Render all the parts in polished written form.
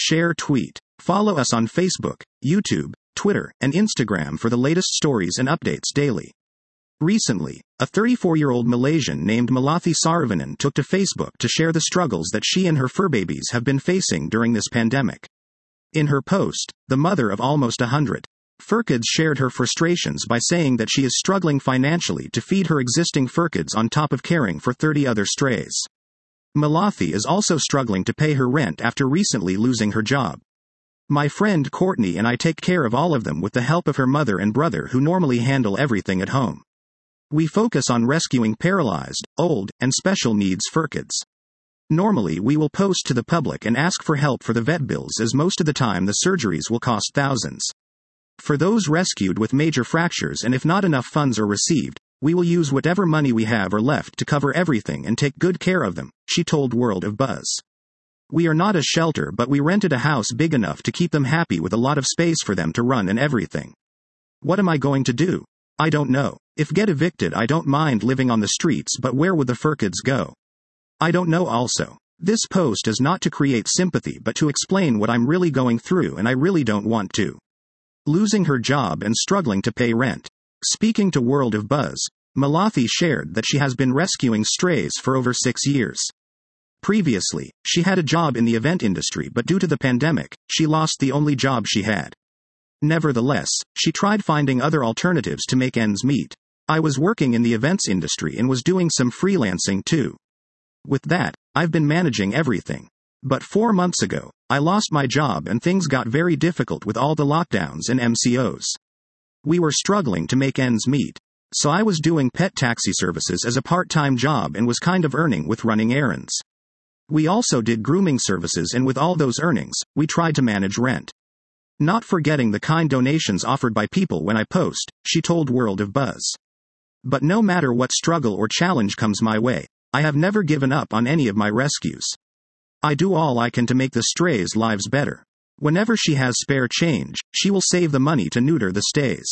Share tweet. Follow us on Facebook, YouTube, Twitter, and Instagram for the latest stories and updates daily. Recently, a 34-year-old Malaysian named Malathi Saravanan took to Facebook to share the struggles that she and her fur babies have been facing during this pandemic. In her post, the mother of almost 100 fur kids shared her frustrations by saying that she is struggling financially to feed her existing fur kids on top of caring for 30 other strays. Malathi is also struggling to pay her rent after recently losing her job. My friend Courtney and I take care of all of them with the help of her mother and brother who normally handle everything at home. We focus on rescuing paralyzed, old, and special needs fur kids. Normally we will post to the public and ask for help for the vet bills as most of the time the surgeries will cost thousands. For those rescued with major fractures and if not enough funds are received, we will use whatever money we have or left to cover everything and take good care of them, she told World of Buzz. We are not a shelter but we rented a house big enough to keep them happy with a lot of space for them to run and everything. What am I going to do? I don't know. If get evicted I don't mind living on the streets but where would the fur kids go? I don't know also. This post is not to create sympathy but to explain what I'm really going through and I really don't want to. Losing her job and struggling to pay rent. Speaking to World of Buzz, Malathi shared that she has been rescuing strays for over 6 years. Previously, she had a job in the event industry but due to the pandemic, she lost the only job she had. Nevertheless, she tried finding other alternatives to make ends meet. I was working in the events industry and was doing some freelancing too. With that, I've been managing everything. But 4 months ago, I lost my job and things got very difficult with all the lockdowns and MCOs. We were struggling to make ends meet. So I was doing pet taxi services as a part-time job and was kind of earning with running errands. We also did grooming services and with all those earnings, we tried to manage rent. Not forgetting the kind donations offered by people when I post, she told World of Buzz. But no matter what struggle or challenge comes my way, I have never given up on any of my rescues. I do all I can to make the strays' lives better. Whenever she has spare change, she will save the money to neuter the stays.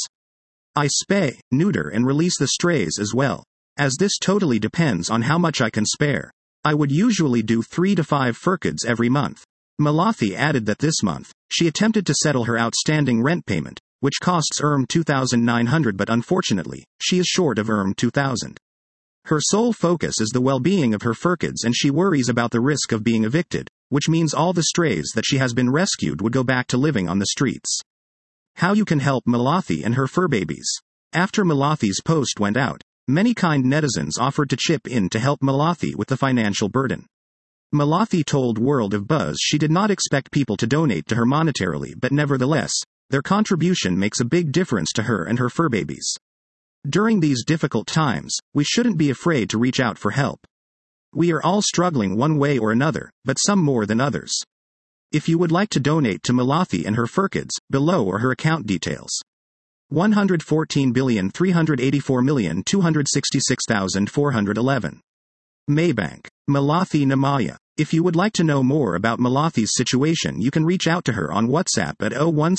I spay, neuter and release the strays as well, as this totally depends on how much I can spare. I would usually do 3 to 5 fur kids every month. Malathi added that this month, she attempted to settle her outstanding rent payment, which costs $2,900 but unfortunately, she is short of $2,000. Her sole focus is the well-being of her fur kids and she worries about the risk of being evicted, which means all the strays that she has been rescued would go back to living on the streets. How you can help Malathi and her fur babies. After Malathi's post went out, many kind netizens offered to chip in to help Malathi with the financial burden. Malathi told World of Buzz she did not expect people to donate to her monetarily but nevertheless, their contribution makes a big difference to her and her fur babies. During these difficult times, we shouldn't be afraid to reach out for help. We are all struggling one way or another, but some more than others. If you would like to donate to Malathi and her fur kids, below are her account details. 114,384,266,411. Maybank. Malathi Namaya. If you would like to know more about Malathi's situation you can reach out to her on WhatsApp at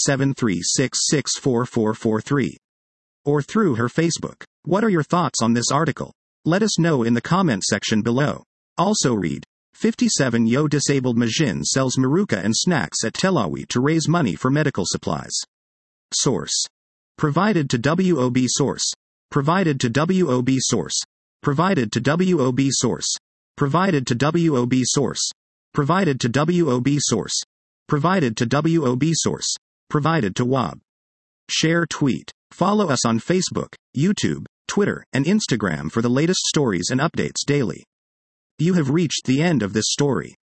01736644443. Or through her Facebook. What are your thoughts on this article? Let us know in the comment section below. Also read, 57-year disabled Majin sells Maruka and snacks at Telawi to raise money for medical supplies. Source. Provided to WOB source. Provided to WOB source. Provided to WOB source. Provided to WOB source. Provided to WOB source. Provided to WOB source. Provided to WOB. Share tweet. Follow us on Facebook, YouTube, Twitter, and Instagram for the latest stories and updates daily. You have reached the end of this story.